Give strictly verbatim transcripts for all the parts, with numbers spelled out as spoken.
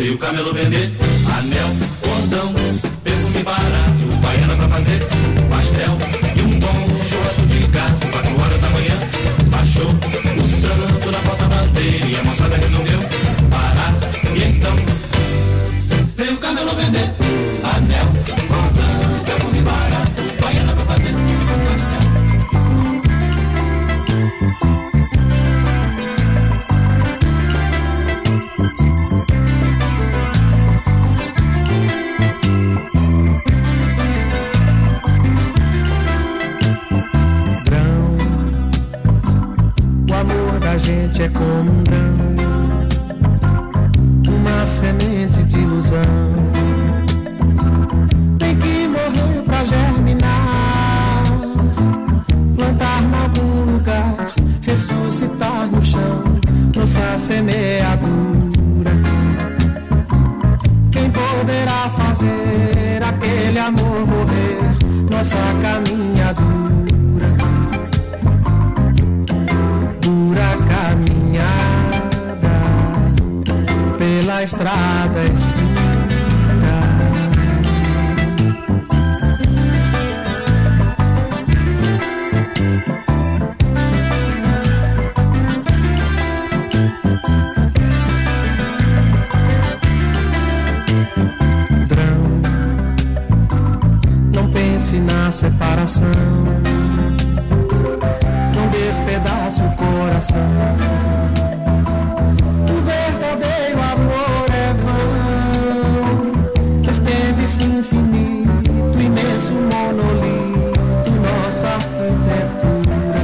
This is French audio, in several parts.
Veio o camelo vender anel, cordão, perfume barato, baiana pra fazer pastel e um bom churrasco de gato, quatro horas da manhã. Baixou o santo na porta-bandeira e a moçada resolveu parar. E então veio o camelo vender anel, cordão, perfume barato, baiana pra fazer pastel. A gente é como um grão, uma semente de ilusão. Tem que morrer pra germinar, plantar em algum lugar, ressuscitar no chão, nossa semeadura. Quem poderá fazer aquele amor morrer, nossa caminhadura? Caminhada pela estrada escura. Drão, não pense na separação, despedaça o coração. O verdadeiro amor é vão, estende-se infinito, imenso monolito, nossa arquitetura.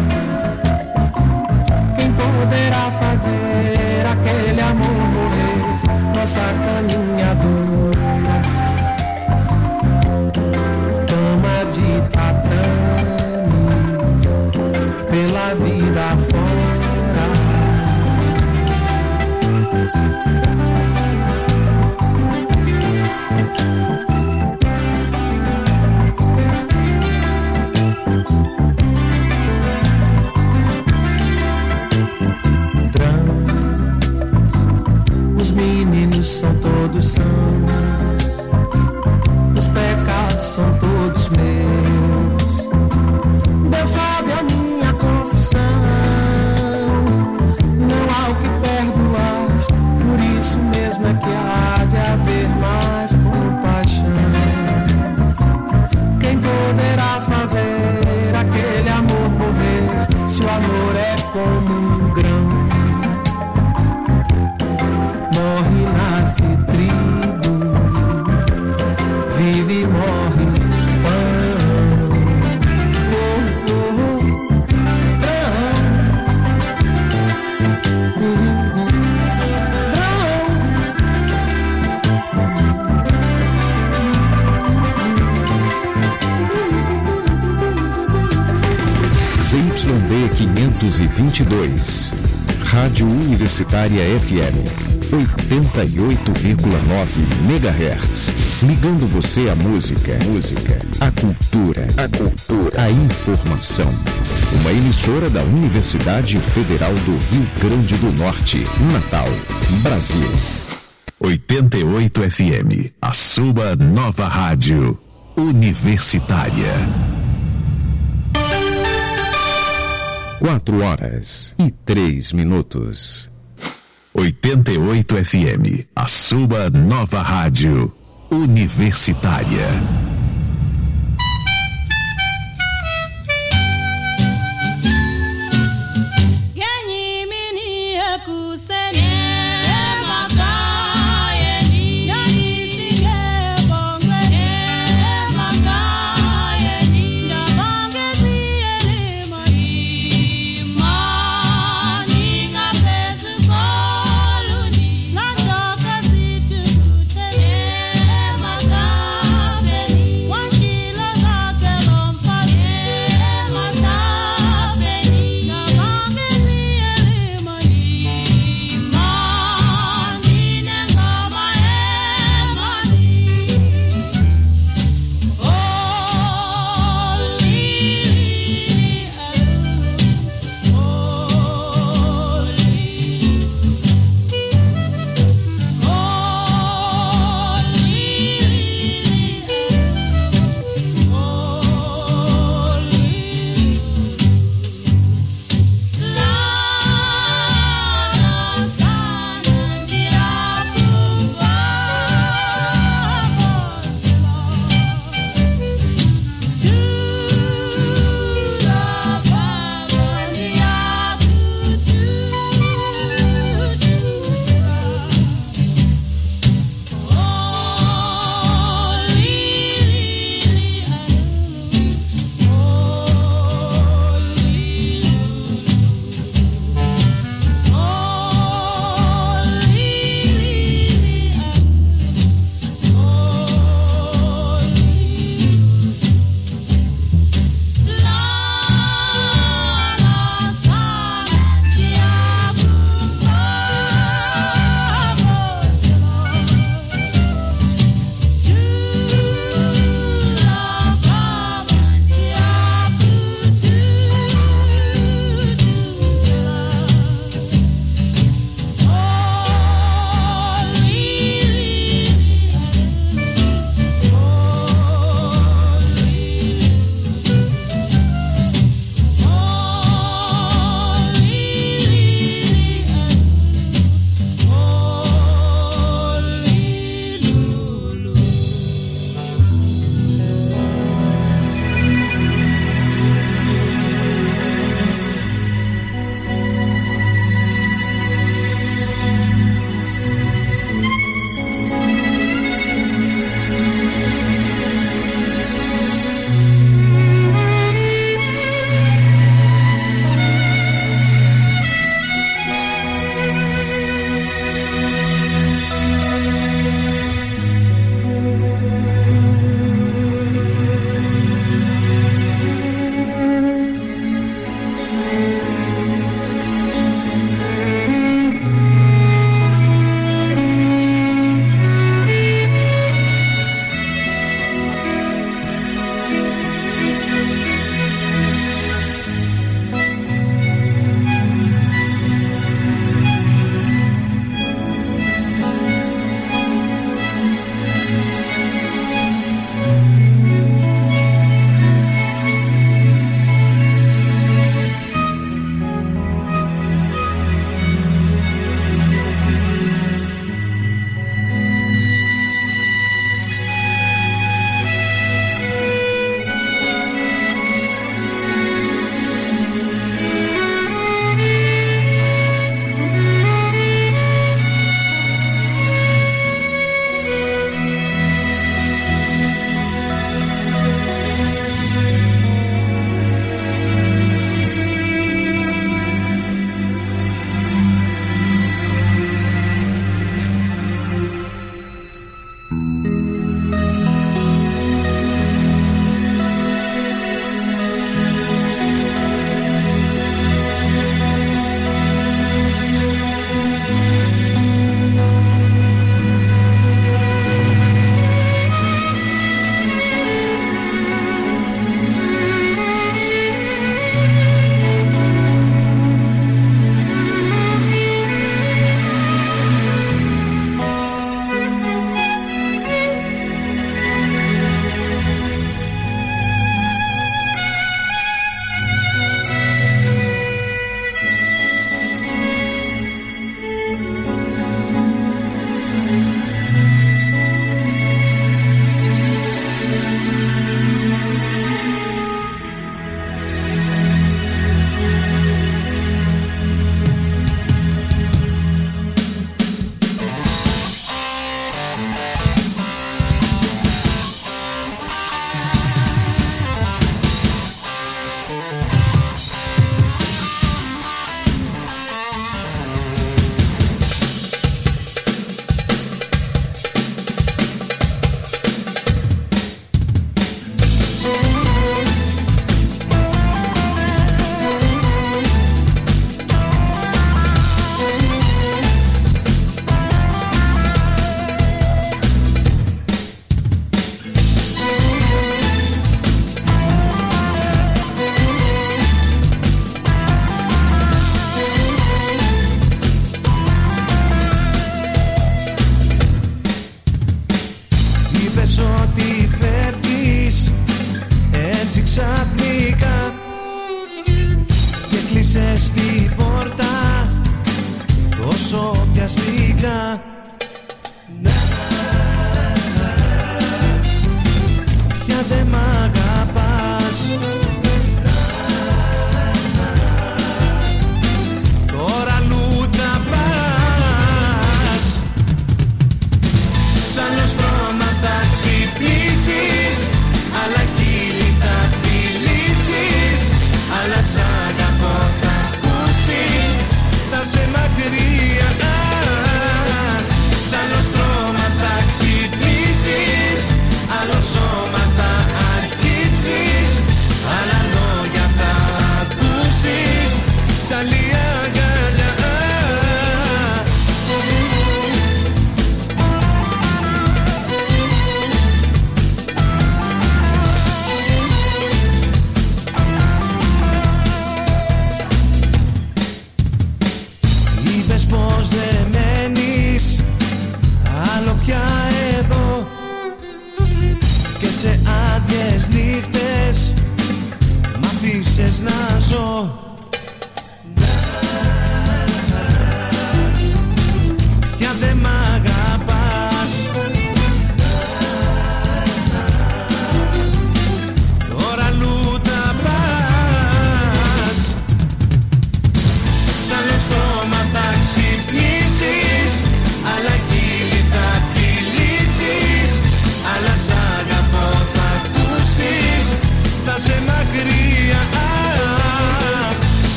Quem poderá fazer aquele amor morrer, nossa caminhadora? Cama de tatame pela vida fora. Drão, os meninos são todos sãos, os pecados são todos meus. Deus sabe a minha confissão, não há o que perdoar, por isso mesmo é que há de haver mais compaixão. Quem poderá fazer aquele amor morrer, se o amor é como um grão? Morre, nasce trigo, vive e morre pão. Z Y D quinhentos e vinte e dois, Rádio Universitária F M, oitenta e oito vírgula nove megahertz, ligando você à música, música, à cultura, a cultura, a informação. Uma emissora da Universidade Federal do Rio Grande do Norte, Natal, Brasil. oitenta e oito F M, a sua nova rádio universitária. Quatro horas e três minutos. oitenta e oito F M, a sua nova rádio universitária. Thank you.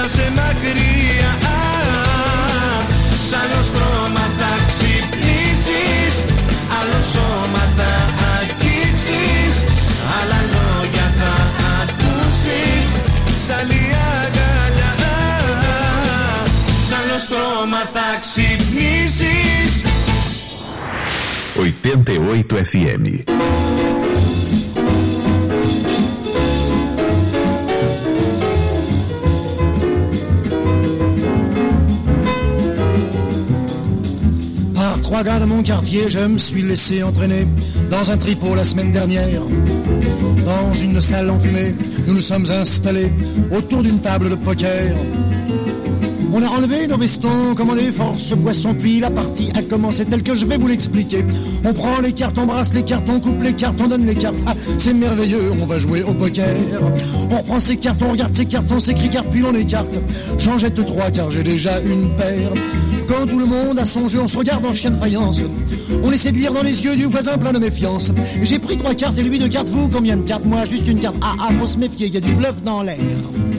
σε μακριά. Σ' άλλο στρώμα θα ξυπνήσεις, άλλο σώμα θα αγγίξεις, άλλα λόγια θα ακούσεις, σ' άλλη αγκαλιά. Σ' άλλο στρώμα θα ξυπνήσεις. oitenta e oito F M. Par trois gars de mon quartier, je me suis laissé entraîner dans un tripot la semaine dernière. Dans une salle enfumée, nous nous sommes installés autour d'une table de poker. On a enlevé nos vestons, commandé force boisson, puis la partie a commencé telle que je vais vous l'expliquer. On prend les cartes, on brasse les cartes, on coupe les cartes, on donne les cartes. Ah, c'est merveilleux, on va jouer au poker. On reprend ses cartes, on regarde ses cartes, on s'écrit cartes, puis on écarte. J'en jette trois car j'ai déjà une paire. Quand tout le monde a son jeu, on se regarde en chien de faïence. On essaie de lire dans les yeux du voisin plein de méfiance. J'ai pris trois cartes et lui deux cartes, vous combien de cartes? Moi juste une carte. Ah ah, faut se méfier, y a du bluff dans l'air.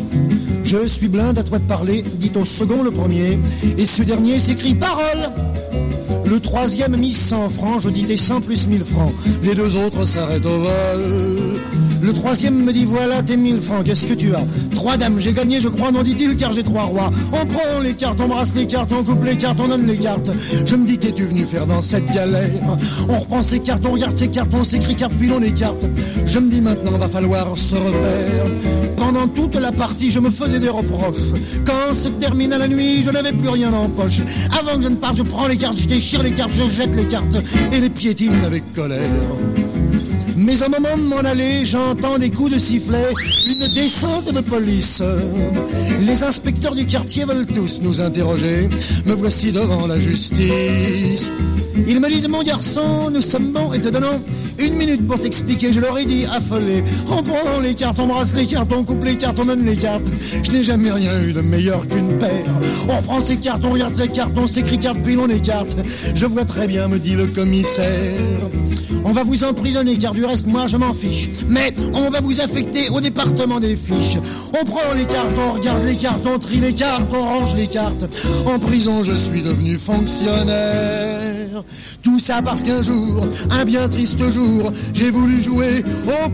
Je suis blinde, à toi de parler, dit au second le premier. Et ce dernier s'écrie parole. Le troisième mis cent francs, je dis tes cent plus mille francs. Les deux autres s'arrêtent au vol. Le troisième me dit voilà tes mille francs, qu'est-ce que tu as? Trois dames, j'ai gagné je crois, non dit-il, car j'ai trois rois. On prend les cartes, on brasse les cartes, on coupe les cartes, on donne les cartes. Je me dis qu'es-tu venu faire dans cette galère? On reprend ses cartes, on regarde ses cartes, on s'écrit cartes, puis on écarte. Je me dis maintenant va falloir se refaire. Pendant toute la partie je me faisais des reproches. Quand se termina la nuit, je n'avais plus rien en poche. Avant que je ne parte, je prends les cartes, je déchire les cartes, je jette les cartes et les piétine avec colère. Mais au moment de m'en aller, j'entends des coups de sifflet, une descente de police. Les inspecteurs du quartier veulent tous nous interroger. Me voici devant la justice. Ils me disent mon garçon, nous sommes bons et te donnons une minute pour t'expliquer. Je leur ai dit affolé. On prend les cartes, on brasse les cartes, on coupe les cartes, on donne les cartes. Je n'ai jamais rien eu de meilleur qu'une paire. On prend ces cartes, on regarde ces cartes, on s'écrit cartes, puis on écarte. Je vois très bien, me dit le commissaire. On va vous emprisonner car du reste moi je m'en fiche. Mais on va vous affecter au département des fiches. On prend les cartes, on regarde les cartes, on trie les cartes, on range les cartes. En prison je suis devenu fonctionnaire. Tout ça parce qu'un jour, un bien triste jour, j'ai voulu jouer au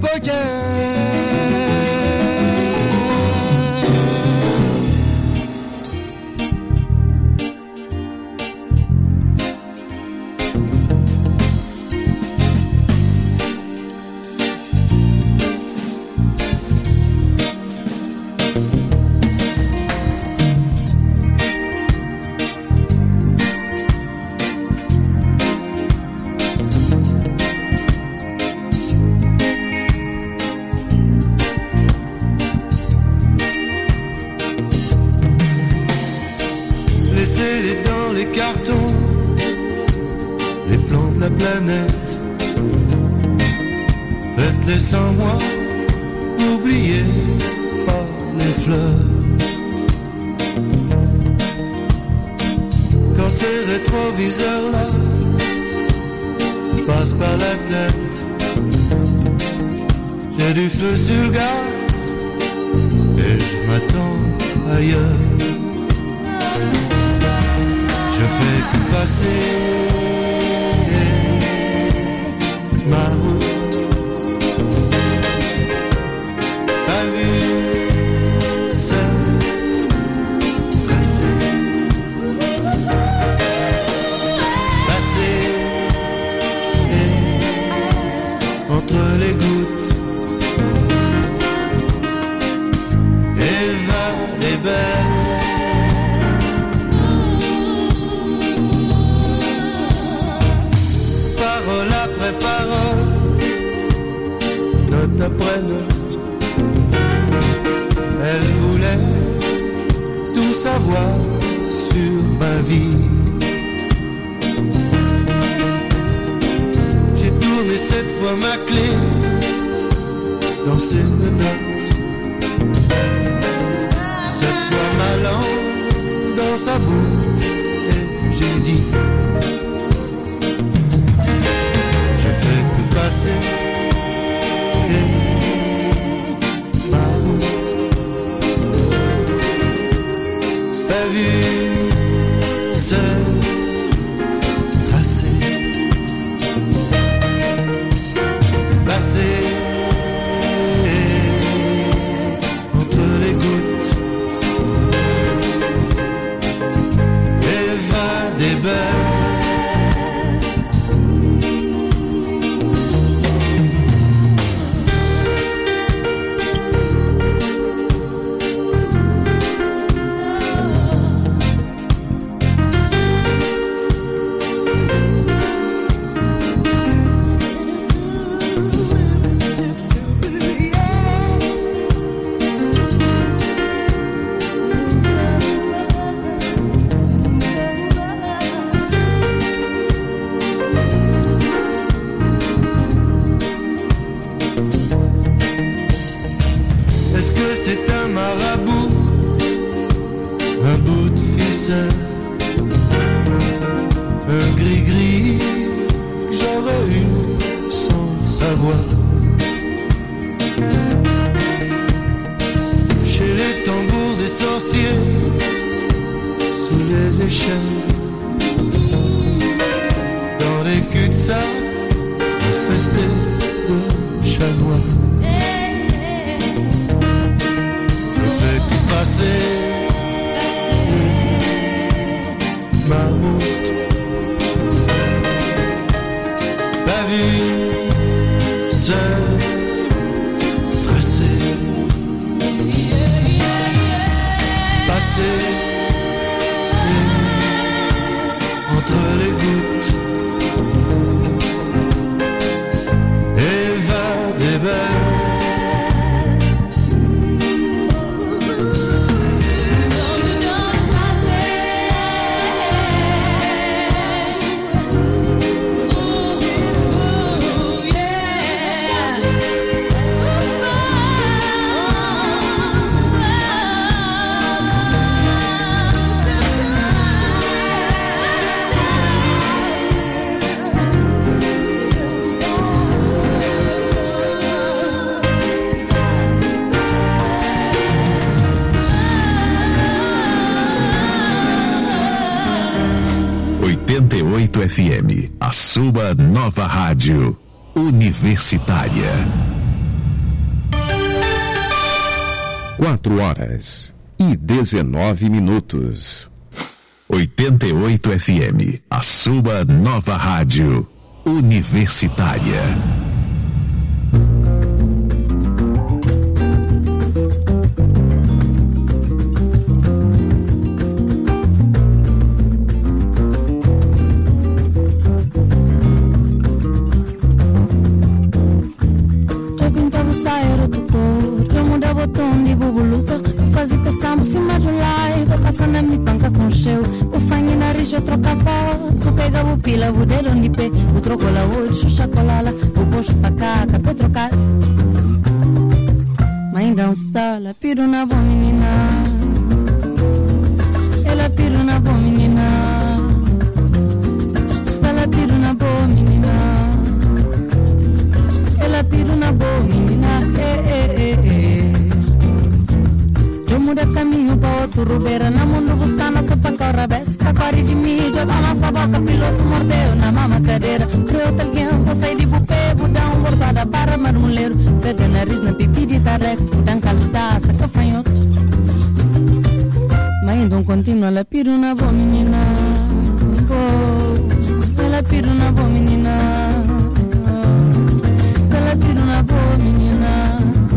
poker. Faites-les sans moi, n'oubliez pas les fleurs. Quand ces rétroviseurs-là passent par la tête, j'ai du feu sur le gaz et je m'attends ailleurs. Je fais que passer ma route. T'as vu ça passer, passer entre les gouttes. Eva est belle. Parole après parole, note après note, elle voulait tout savoir sur ma vie. J'ai tourné cette fois ma clé dans ses notes, cette fois ma langue dans sa bouche et j'ai dit: je fais que passer ma route. T'as vu seul tracé, passer entre les gouttes, Eva des belles. Est-ce que c'est un marabout, un bout de ficelle, un gris-gris que j'aurais eu sans savoir? Chez les tambours des sorciers, sous les échelles, dans les cul-de-sac infestés de chats noirs. Passer ma route, pas vu, seul, tracé, passer entre les gouttes, Eva des belles. oitenta e oito F M, a sua nova rádio universitária. Quatro horas e dezenove minutos. oitenta e oito F M, a sua nova rádio universitária. Pila, o dedo de pé, o troco lá hoje, o chacolala, o posto pra cá, pra trocar. Mas ainda está lá, piro na boa menina. Ela piro na boa menina. Está lá, piro na boa menina. Ela piro na boa menina. Eh, eh, eh, eh. Eu muda caminho pra outro rubeira. Na mão do bustana, só pra correr besta. Corre de mídia, na nossa bosta, piloto mordeu na mama cadeira. Creu talguém, só sai de bupé, budão, bordada, para marmoleiro. Pede nariz na pipi de tareco, budão caludaça, cafanhoto. Mas então continua, ela piro na boa menina. Oh, ela piro na boa menina. Oh, ela piro na boa menina.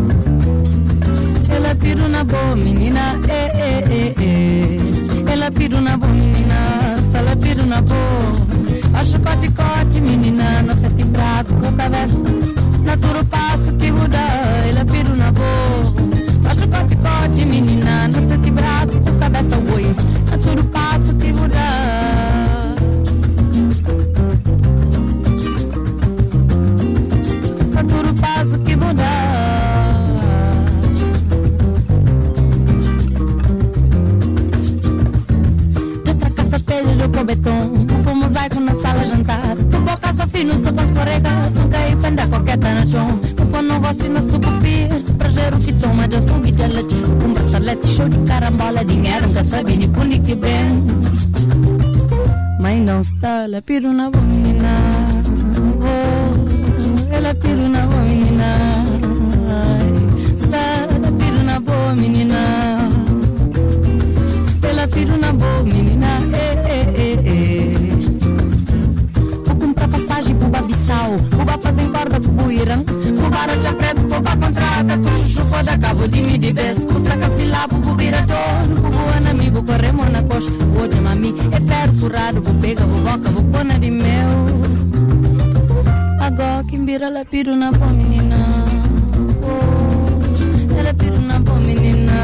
Ela piro na boa menina. Eh, eh, eh, eh. Ela piro na boa menina, ela piro na boa. Acho cote-cote, menina, não se timbrado com a cabeça. Naturo passo que muda, ela piro na boa. Acho cote-cote, menina, não se timbrado com a cabeça, oi. Naturo passo que muda. Naturo passo que muda. Com betom, com mosaico na sala jantar. Com boca só fino, sopa escorrega. Com cair panda coqueta no chão. Com não vou passo e na sucupira. Prazer o que toma de açougue de leite. Com bracelete, show de carambola. Dinheiro, nunca sabe nem por que bem. Mas não está, ela piro na boa menina. Oh, ela piro na boa menina. Está, ela piro na boa menina. Ela piro na boa menina. Eh, eh, eh, eh. Vou comprar passagem pro Babissau. Vou fazer corda com o Buirão. Vou barra de preto, vou pra contrata. Com chuchu foda, cabo de me de bes. Com saca filabo, vou virar todo. Vou voar na mi, vou correr na coxa. Vou de mami, é ferro curado. Vou pegar, vou boca, vou pôr na de mel. Agora quem vira, ela piro na boa menina. Oh, ela piro na boa menina.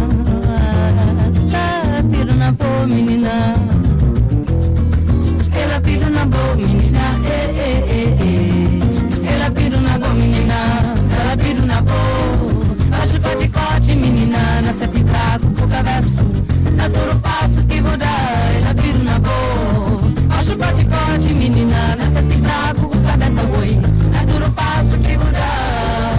Ela piro na boa menina. Ela piro na boa menina. Eh, eh, eh, eh. Ela piro na boa menina. Ela piro na boa. Acho cote cote menina. Na sete braco, por cabeça. Na duro passo que vou dar. Ela piro na boa. Acho cote cote menina. Na sete braco, por cabeça, oi. Na duro passo que vou dar.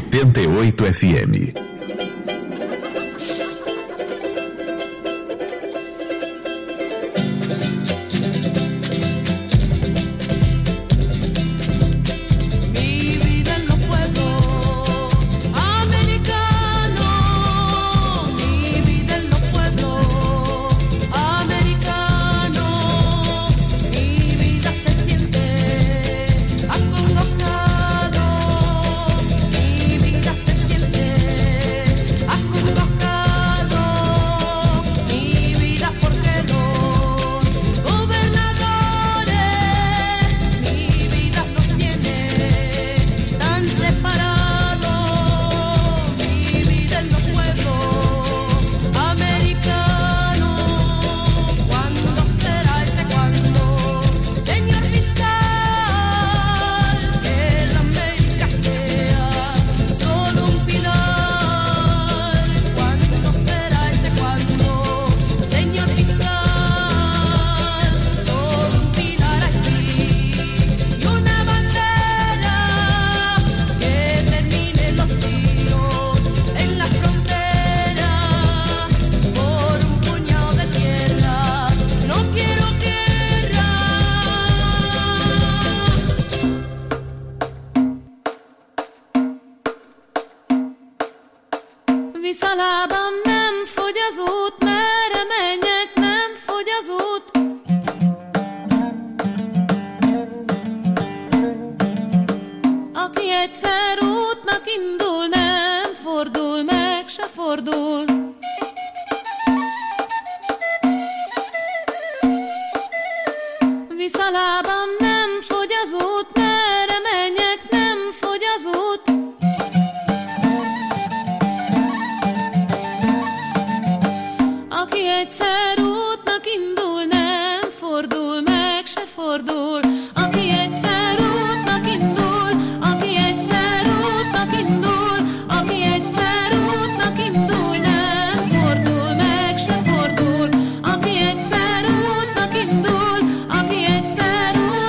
oitenta e oito F M. Viszalában nem fogy az út, merre menjek, nem fogy az út. Aki egyszer útnak indul, nem fordul meg, se fordul. Viszalában nem fogy az út, merre menjek, nem fogy az út. Aki egyszer útnak indul, nem fordul meg, se fordul. Aki egyszer útnak indul, aki egyszer útnak indul, aki egyszer útnak indul, nem fordul meg, se fordul. Aki egyszer útnak indul, aki egyszer útnak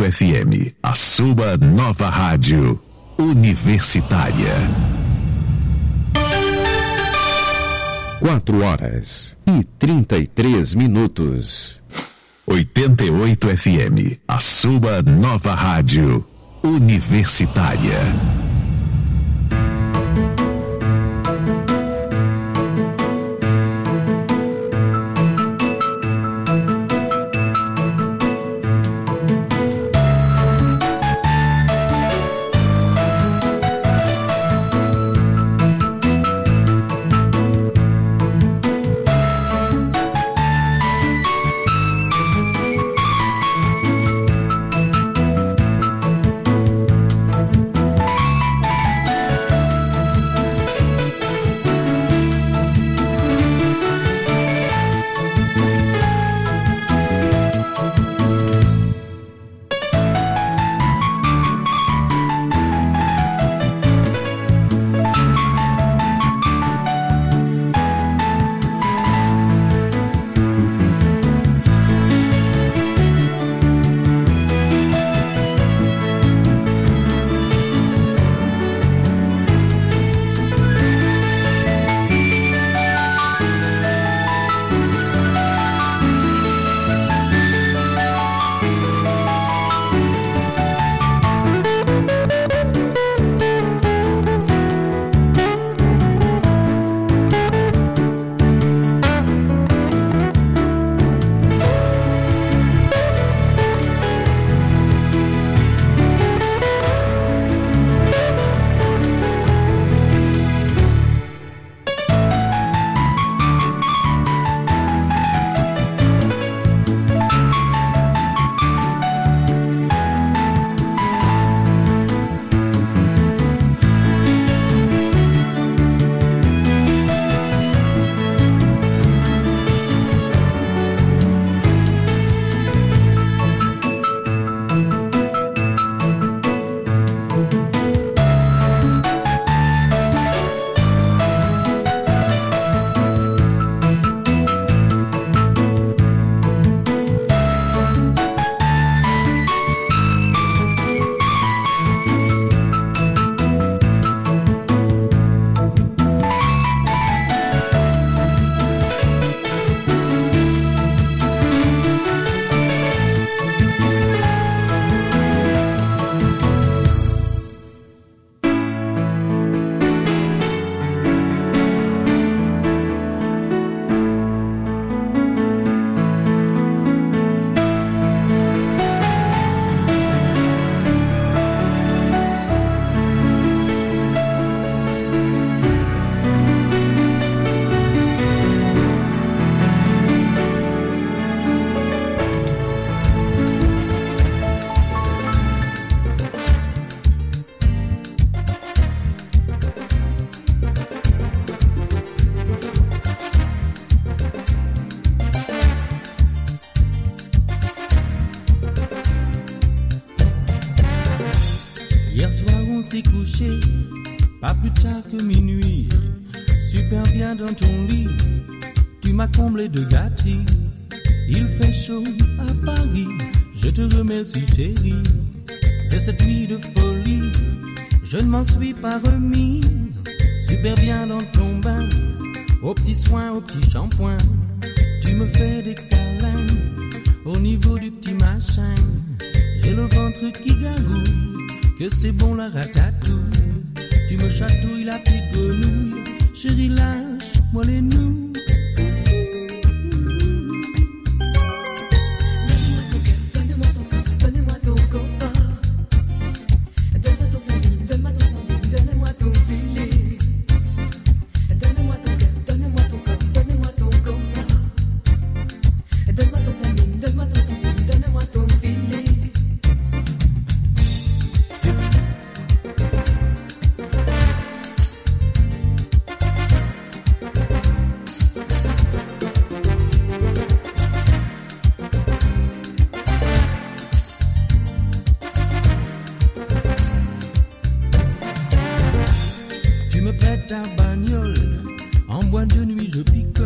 F M, a sua nova rádio universitária. Quatro horas e trinta e três minutos. oitenta e oito F M, a sua nova rádio universitária. s'est couché, pas plus tard que minuit. Super bien dans ton lit, tu m'as comblé de gâteries. Il fait chaud à Paris, je te remercie chérie. De cette nuit de folie, je ne m'en suis pas remis. Super bien dans ton bain, aux petits soins, aux petits shampoings. Tu me fais des câlins, au niveau du petit machin. J'ai le ventre qui gargouille, que c'est bon la ratatouille. Tu me chatouilles la petite grenouille, chérie lâche-moi les nouilles.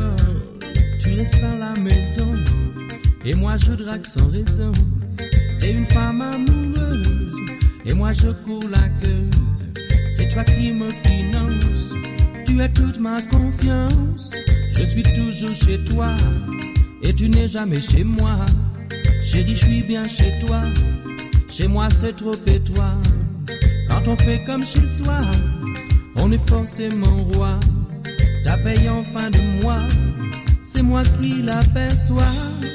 Sans raison, et une femme amoureuse et moi je cours la gueuse. C'est toi qui me finance, tu as toute ma confiance. Je suis toujours chez toi et tu n'es jamais chez moi. Chérie, je suis bien chez toi, chez moi c'est trop étroit. Quand on fait comme chez soi, on est forcément roi. Ta paye en fin de mois, c'est moi qui l'aperçois.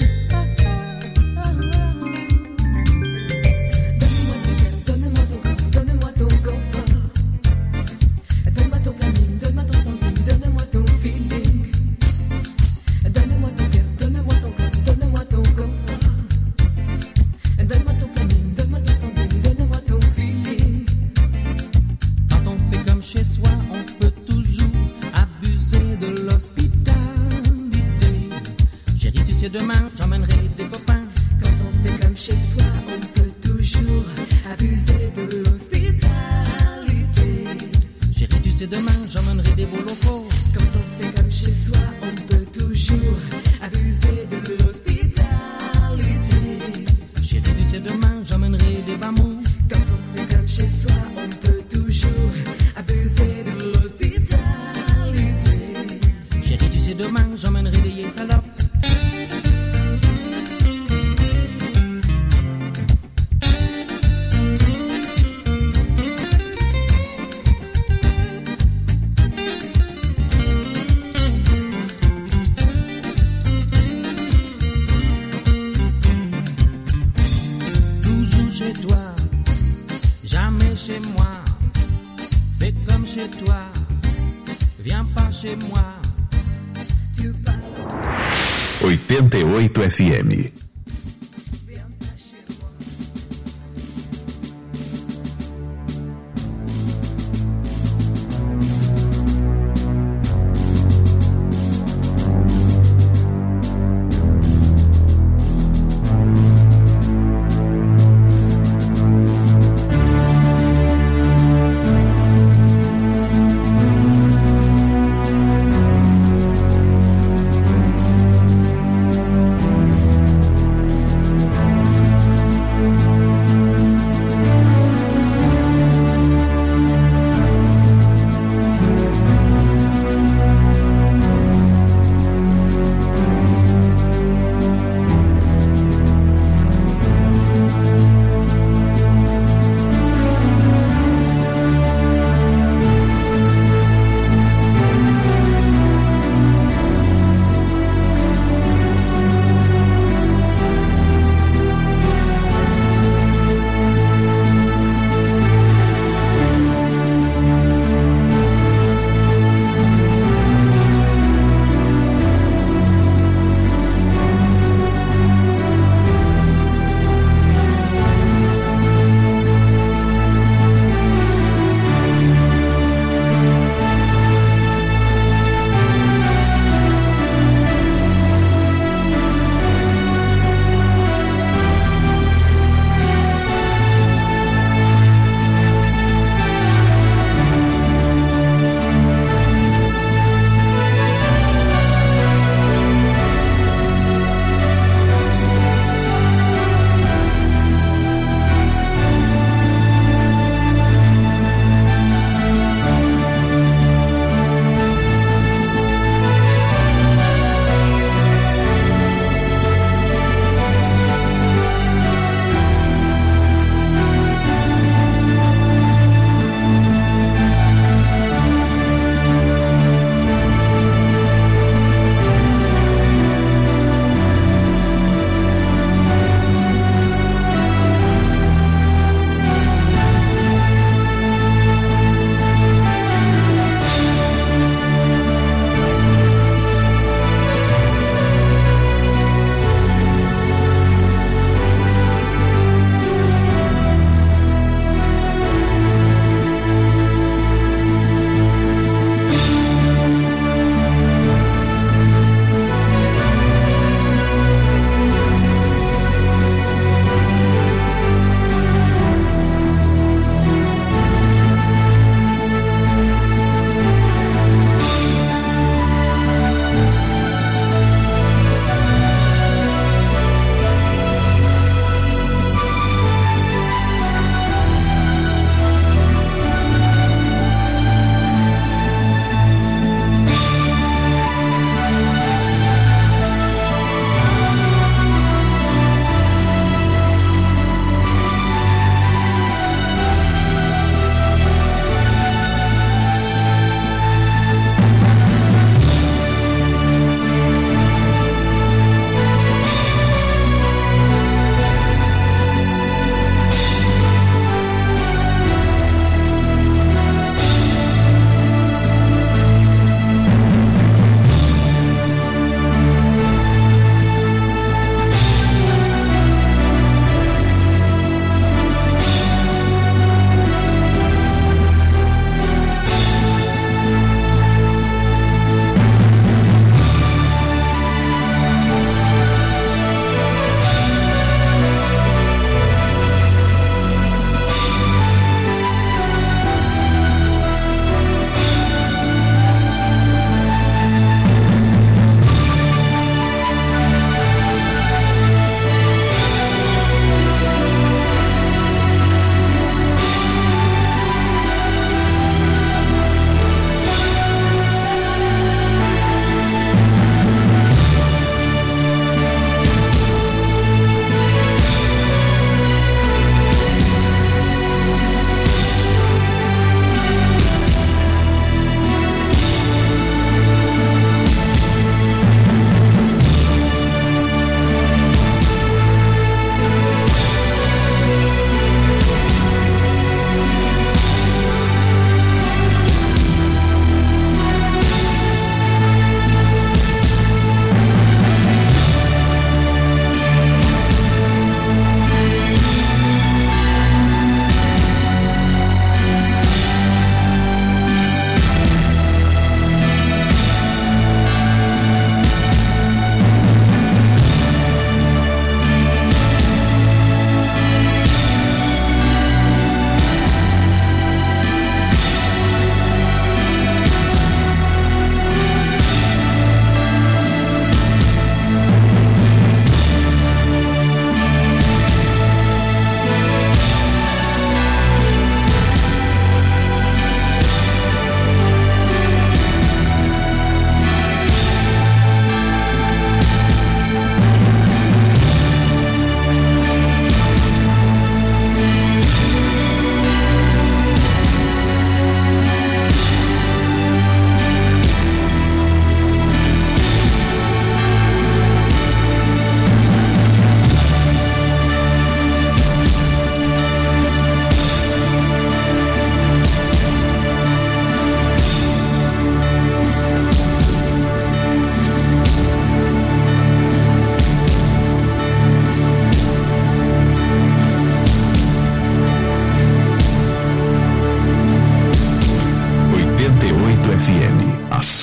Demain, j'emmènerai des copains. Quand on fait comme chez soi, on peut toujours abuser de l'hospitalité. Chérie, tu sais, demain, j'emmènerai des beaux locaux. Quand on fait comme chez soi, on peut toujours abuser de l'hospitalité. Chérie, tu sais, demain, j'emmènerai des bamous. Quand on fait comme chez soi, on peut toujours abuser de l'hospitalité. Chérie, tu sais, demain, j'emmènerai des yeux salopes. Chez toi, jamais chez moi. Fais comme chez toi, viens pas chez moi. oitenta e oito F M.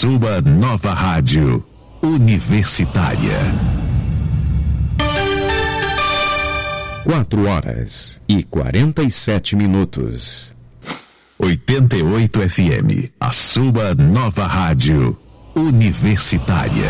sua nova rádio universitária. Quatro horas e quarenta e sete minutos. oitenta e oito F M, a sua nova rádio universitária.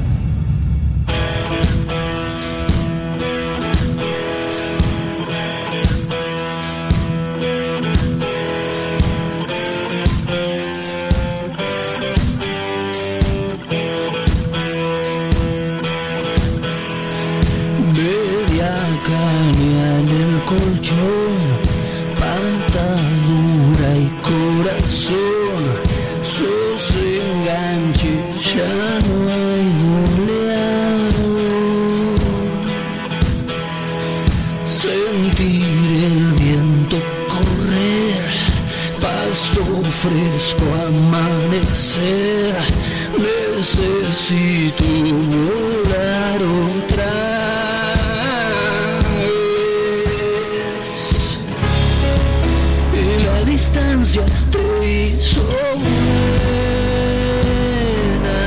Colchón, patadura y corazón, sus enganches ya no hay goleador. Sentir el viento correr, pasto fresco amanecer, necesito volar otra vez. Te hizo buena,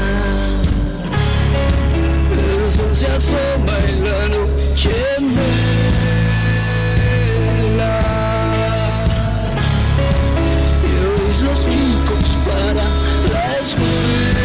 el sol se asoma en la noche vela, y hoy los chicos para la escuela.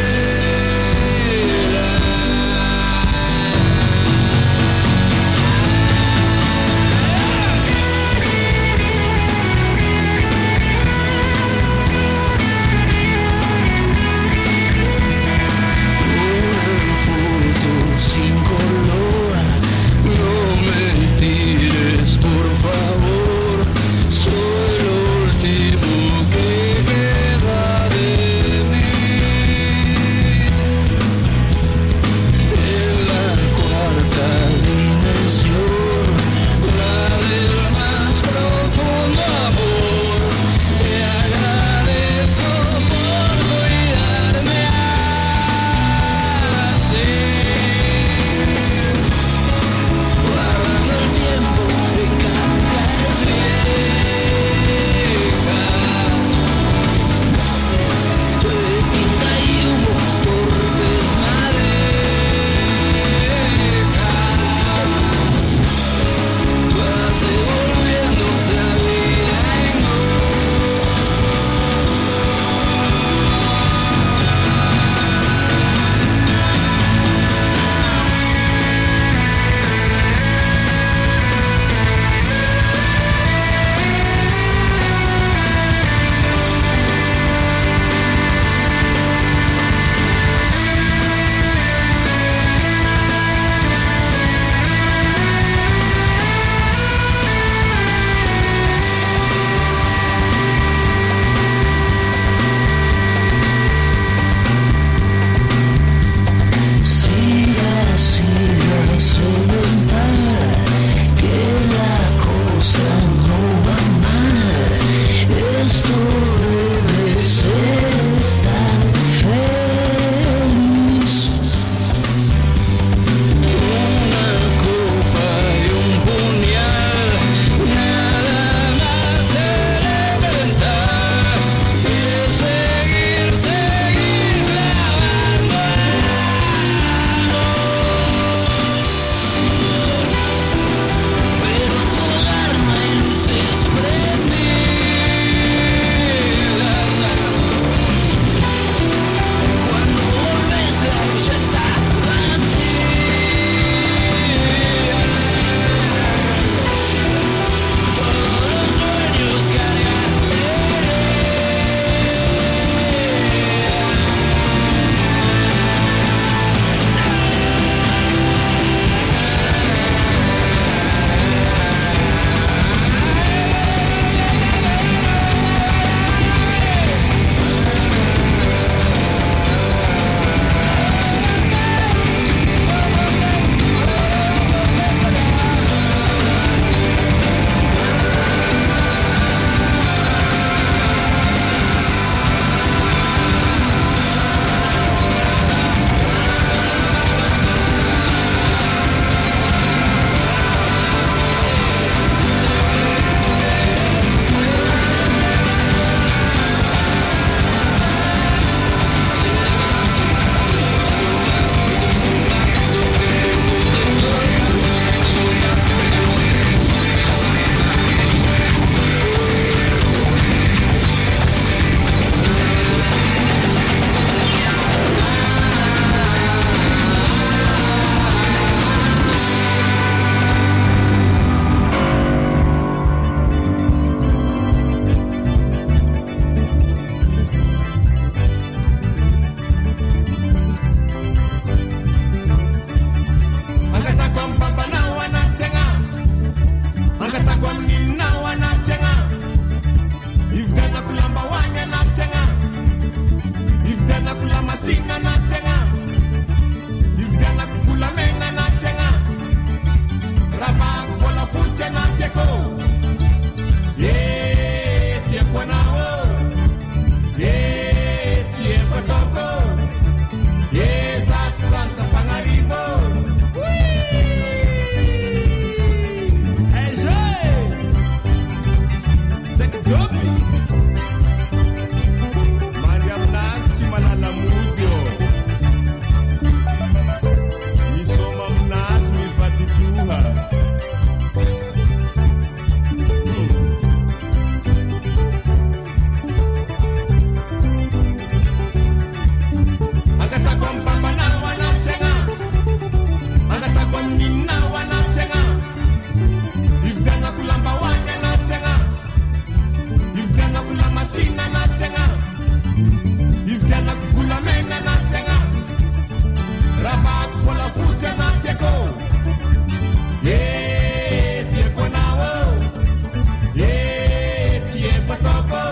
Papa.